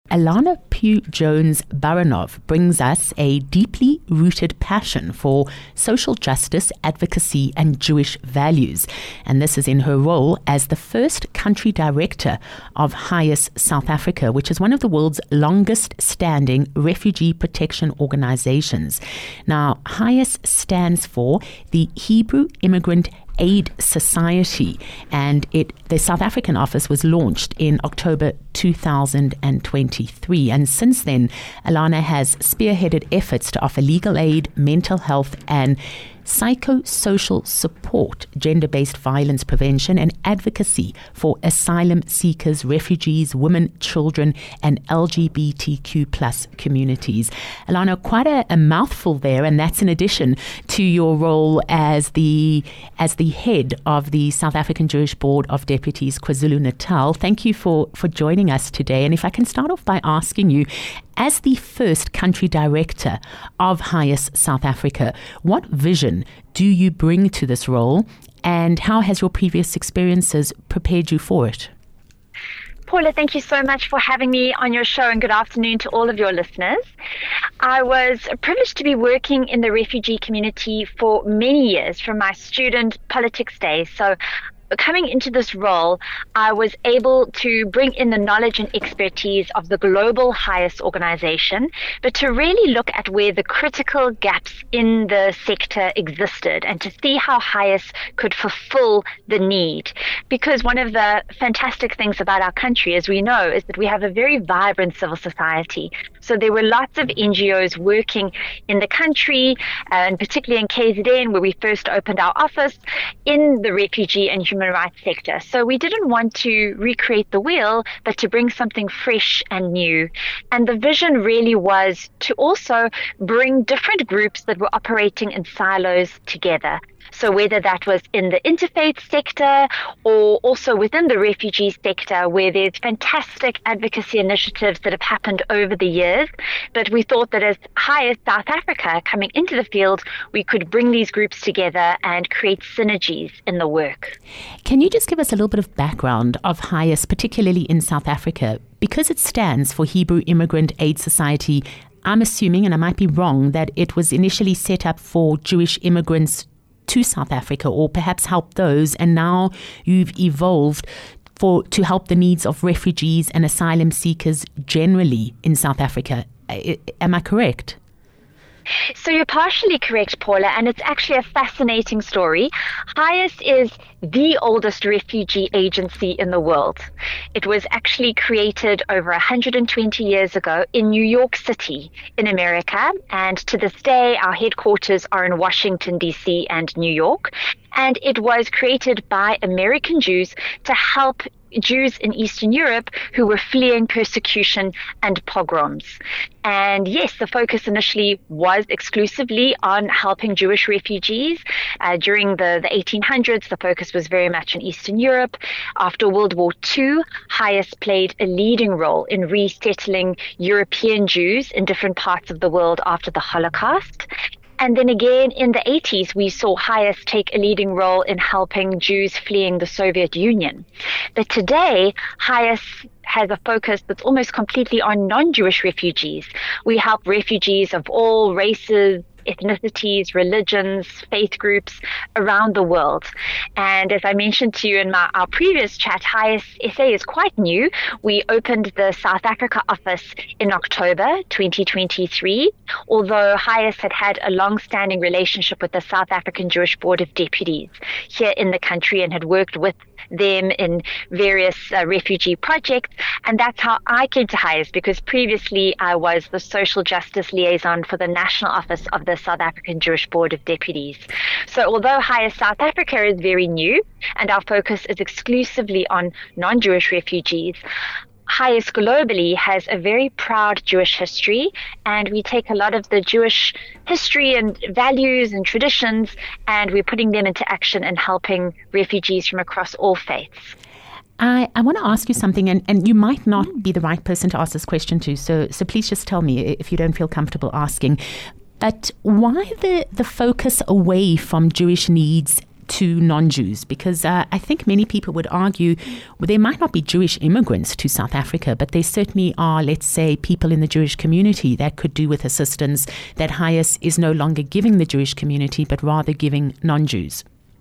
Alana Pugh-Jones-Baranov brings us a deeply rooted passion for social justice, advocacy, and Jewish values. And this is in her role as the first country director of HIAS South Africa, which is one of the world's longest standing refugee protection organizations. Now, HIAS stands for the Hebrew Immigrant Aid Society, and the South African office was launched in October 2023, and since then Alana has spearheaded efforts to offer legal aid, mental health and psychosocial support, gender-based violence prevention and advocacy for asylum seekers, refugees, women, children and LGBTQ plus communities. Alana, quite a mouthful there, and that's in addition to your role as the head of the South African Jewish Board of Deputies KwaZulu-Natal. Thank you for joining us today. And if I can start off by asking you, as the first country director of HIAS South Africa, what vision do you bring to this role, and how has your previous experiences prepared you for it? Paula, thank you so much for having me on your show, and good afternoon to all of your listeners. I was privileged to be working in the refugee community for many years from my student politics days. So coming into this role, I was able to bring in the knowledge and expertise of the global HIAS organization, but to really look at where the critical gaps in the sector existed and to see how HIAS could fulfill the need. Because one of the fantastic things about our country, as we know, is that we have a very vibrant civil society. So there were lots of NGOs working in the country, and particularly in KZN, where we first opened our office, in the refugee and human rights sector. So we didn't want to recreate the wheel, but to bring something fresh and new. And the vision really was to also bring different groups that were operating in silos together. So whether that was in the interfaith sector or also within the refugee sector, where there's fantastic advocacy initiatives that have happened over the years. But we thought that as HIAS South Africa coming into the field, we could bring these groups together and create synergies in the work. Can you just give us a little bit of background of HIAS, particularly in South Africa? Because it stands for Hebrew Immigrant Aid Society, I'm assuming, and I might be wrong, that it was initially set up for Jewish immigrants to South Africa, or perhaps help those, and now you've evolved to help the needs of refugees and asylum seekers generally in South Africa. Am I correct? So you're partially correct, Paula, and it's actually a fascinating story. HIAS is the oldest refugee agency in the world. It was actually created over 120 years ago in New York City in America, and to this day our headquarters are in Washington, D.C. and New York. And it was created by American Jews to help Jews in Eastern Europe who were fleeing persecution and pogroms. And yes, the focus initially was exclusively on helping Jewish refugees. During the 1800s, the focus was very much in Eastern Europe. After World War II, HIAS played a leading role in resettling European Jews in different parts of the world after the Holocaust. And then again, in the 80s, we saw HIAS take a leading role in helping Jews fleeing the Soviet Union. But today, HIAS has a focus that's almost completely on non-Jewish refugees. We help refugees of all races, ethnicities, religions, faith groups around the world. And as I mentioned to you in our previous chat, HIAS SA is quite new. We opened the South Africa office in October 2023, although HIAS had a long-standing relationship with the South African Jewish Board of Deputies here in the country and had worked with them in various refugee projects. And that's how I came to HIAS, because previously I was the social justice liaison for the national office of the South African Jewish Board of Deputies. So although HIAS South Africa is very new and our focus is exclusively on non-Jewish refugees, HIAS globally has a very proud Jewish history, and we take a lot of the Jewish history and values and traditions, and we're putting them into action and helping refugees from across all faiths. I want to ask you something, and you might not be the right person to ask this question to, so please just tell me if you don't feel comfortable asking. But why the focus away from Jewish needs to non-Jews? Because I think many people would argue there might not be Jewish immigrants to South Africa, but there certainly are, let's say, people in the Jewish community that could do with assistance that HIAS is no longer giving the Jewish community, but rather giving non-Jews.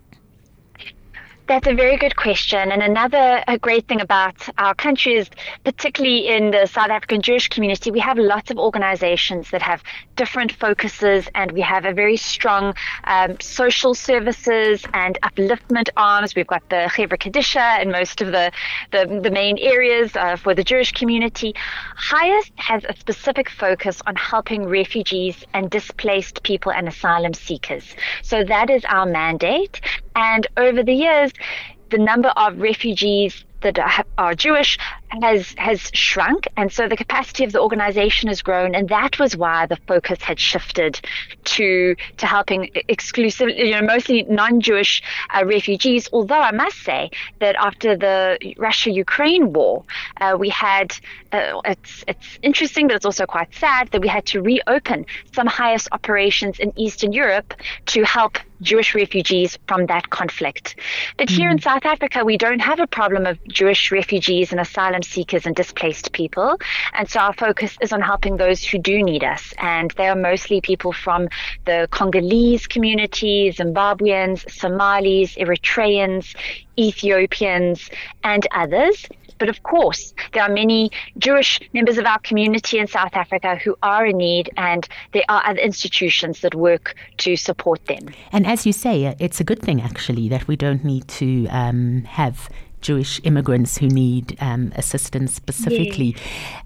That's a very good question. And another great thing about our country is, particularly in the South African Jewish community, we have lots of organizations that have different focuses, and we have a very strong social services and upliftment arms. We've got the Chevra Kadisha in most of the main areas for the Jewish community. HIAS has a specific focus on helping refugees and displaced people and asylum seekers. So that is our mandate. And over the years, the number of refugees that are Jewish has shrunk, and so the capacity of the organization has grown, and that was why the focus had shifted to helping exclusively, mostly non-Jewish refugees. Although I must say that after the Russia-Ukraine war, we had it's interesting, but it's also quite sad that we had to reopen some HIAS operations in Eastern Europe to help Jewish refugees from that conflict. But here in South Africa, we don't have a problem of Jewish refugees and asylum seekers and displaced people. And so our focus is on helping those who do need us. And they are mostly people from the Congolese community, Zimbabweans, Somalis, Eritreans, Ethiopians, and others. But of course, there are many Jewish members of our community in South Africa who are in need, and there are other institutions that work to support them. And as you say, it's a good thing, actually, that we don't need to have Jewish immigrants who need assistance specifically.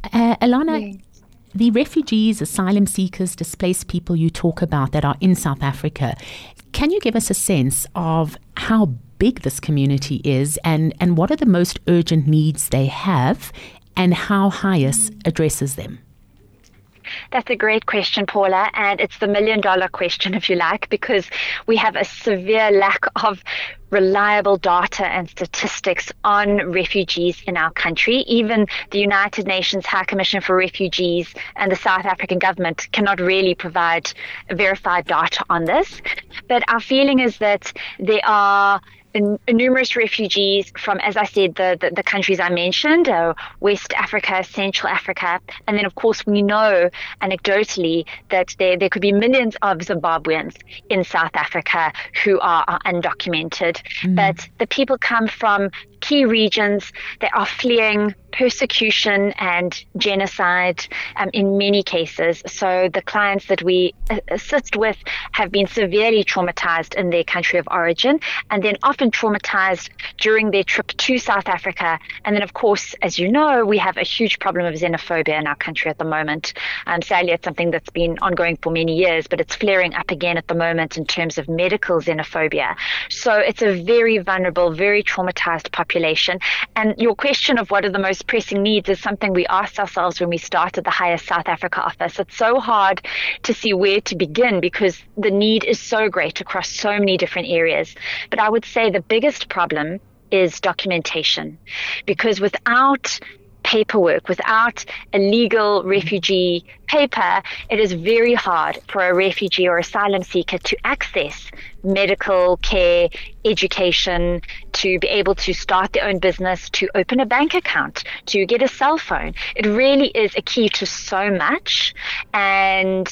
Alana, the refugees, asylum seekers, displaced people you talk about that are in South Africa, can you give us a sense of how big this community is and what are the most urgent needs they have and how HIAS addresses them? That's a great question, Paula, and it's the million-dollar question, if you like, because we have a severe lack of reliable data and statistics on refugees in our country. Even the United Nations High Commission for Refugees and the South African government cannot really provide verified data on this. But our feeling is that there are numerous refugees from, as I said, the countries I mentioned, West Africa, Central Africa, and then of course we know anecdotally that there could be millions of Zimbabweans in South Africa who are undocumented. But the people come from key regions that are fleeing persecution and genocide in many cases. So the clients that we assist with have been severely traumatized in their country of origin, and then often traumatized during their trip to South Africa. And then, of course, as you know, we have a huge problem of xenophobia in our country at the moment. Sadly, it's something that's been ongoing for many years, but it's flaring up again at the moment in terms of medical xenophobia. So it's a very vulnerable, very traumatized population. And your question of what are the most pressing needs is something we asked ourselves when we started the HIAS South Africa office. It's so hard to see where to begin because the need is so great across so many different areas. But I would say the biggest problem is documentation, because without paperwork, without a legal refugee paper, it is very hard for a refugee or asylum seeker to access medical care, education, to be able to start their own business, to open a bank account, to get a cell phone. It really is a key to so much, and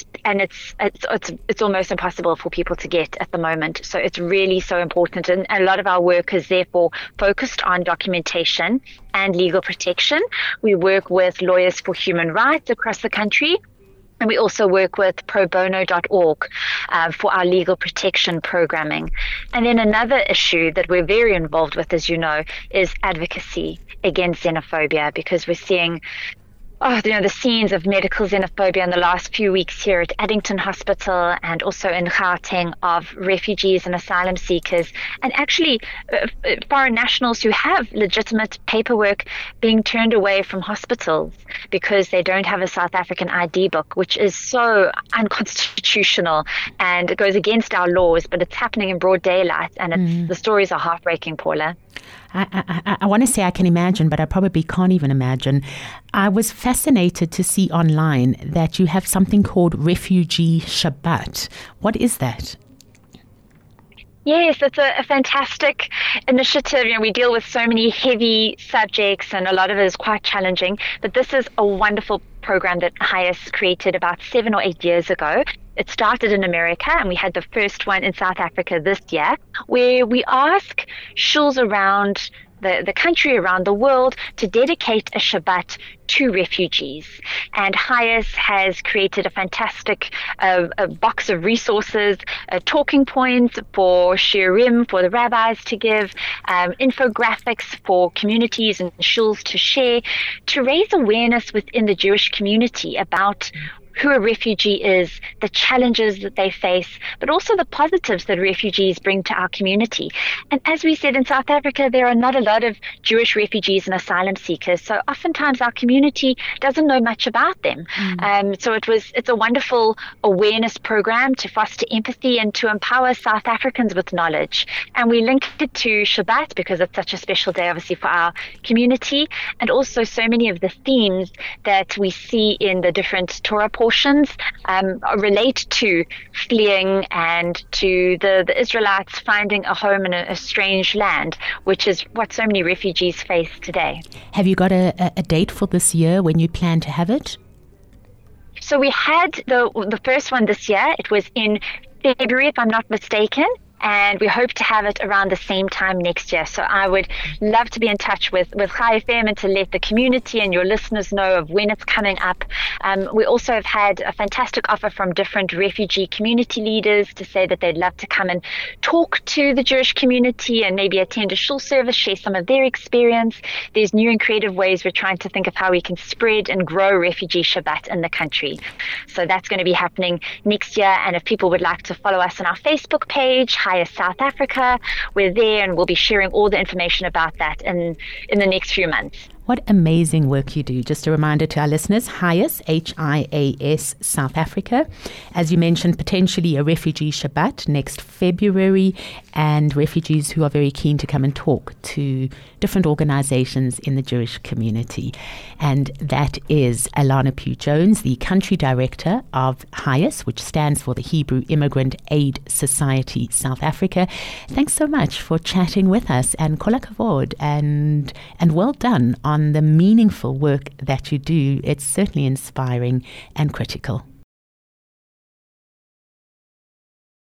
it's almost impossible for people to get at the moment. So it's really so important, and a lot of our work is therefore focused on documentation and legal protection. We work with lawyers for human rights across the country. And we also work with probono.org for our legal protection programming. And then another issue that we're very involved with, as you know, is advocacy against xenophobia, because we're seeing the scenes of medical xenophobia in the last few weeks here at Addington Hospital and also in Gauteng of refugees and asylum seekers, and actually foreign nationals who have legitimate paperwork being turned away from hospitals because they don't have a South African ID book, which is so unconstitutional and it goes against our laws, but it's happening in broad daylight, and the stories are heartbreaking, Paula. I want to say I can imagine, but I probably can't even imagine. I was fascinated to see online that you have something called Refugee Shabbat. What is that? Yes, it's a fantastic initiative. We deal with so many heavy subjects and a lot of it is quite challenging, but this is a wonderful program that HIAS created about 7 or 8 years ago. It started in America and we had the first one in South Africa this year, where we ask shuls around the country, around the world, to dedicate a Shabbat to refugees. And HIAS has created a fantastic a box of resources, talking points for shiurim, for the rabbis to give, infographics for communities and shuls to share, to raise awareness within the Jewish community about who a refugee is, the challenges that they face, but also the positives that refugees bring to our community. And as we said, in South Africa, there are not a lot of Jewish refugees and asylum seekers, so oftentimes our community doesn't know much about them. So it's a wonderful awareness program to foster empathy and to empower South Africans with knowledge. And we linked it to Shabbat because it's such a special day, obviously, for our community, and also so many of the themes that we see in the different Torah portions relate to fleeing and to the Israelites finding a home in a strange land, which is what so many refugees face today. Have you got a date for this year when you plan to have it? So we had the first one this year. It was in February, if I'm not mistaken. And we hope to have it around the same time next year. So I would love to be in touch with Chai FM and to let the community and your listeners know of when it's coming up. We also have had a fantastic offer from different refugee community leaders to say that they'd love to come and talk to the Jewish community and maybe attend a shul service, share some of their experience. There's new and creative ways we're trying to think of how we can spread and grow refugee Shabbat in the country. So that's going to be happening next year. And if people would like to follow us on our Facebook page, HIAS South Africa, we're there and we'll be sharing all the information about that in the next few months. What amazing work you do. Just a reminder to our listeners, HIAS, H-I-A-S, South Africa. As you mentioned, potentially a refugee Shabbat next February, and refugees who are very keen to come and talk to different organizations in the Jewish community. And that is Alana Pugh-Jones, the country director of HIAS, which stands for the Hebrew Immigrant Aid Society South Africa. Thanks so much for chatting with us, and kol hakavod, and well done on the meaningful work that you do. It's certainly inspiring and critical.